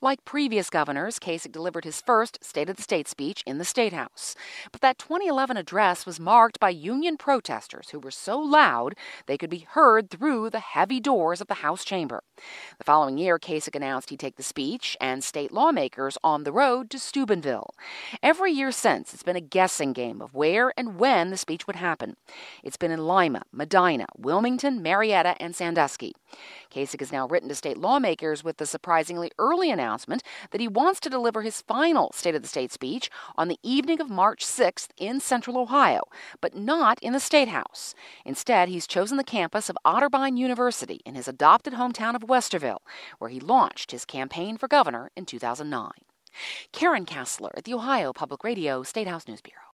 Like previous governors, Kasich delivered his first State of the State speech in the State House. But that 2011 address was marked by union protesters who were so loud they could be heard through the heavy doors of the House chamber. The following year, Kasich announced he'd take the speech and state lawmakers on the road to Steubenville. Every year since, it's been a guessing game of where and when the speech would happen. It's been in Lima, Medina, Wilmington, Marietta, and Sandusky. Kasich has now written to state lawmakers with the surprisingly early announcement that he wants to deliver his final State of the State speech on the evening of March 6th in Central Ohio, but not in the State House. Instead, he's chosen the campus of Otterbein University in his adopted hometown of Westerville, where he launched his campaign for governor in 2009. Karen Kassler at the Ohio Public Radio State House News Bureau.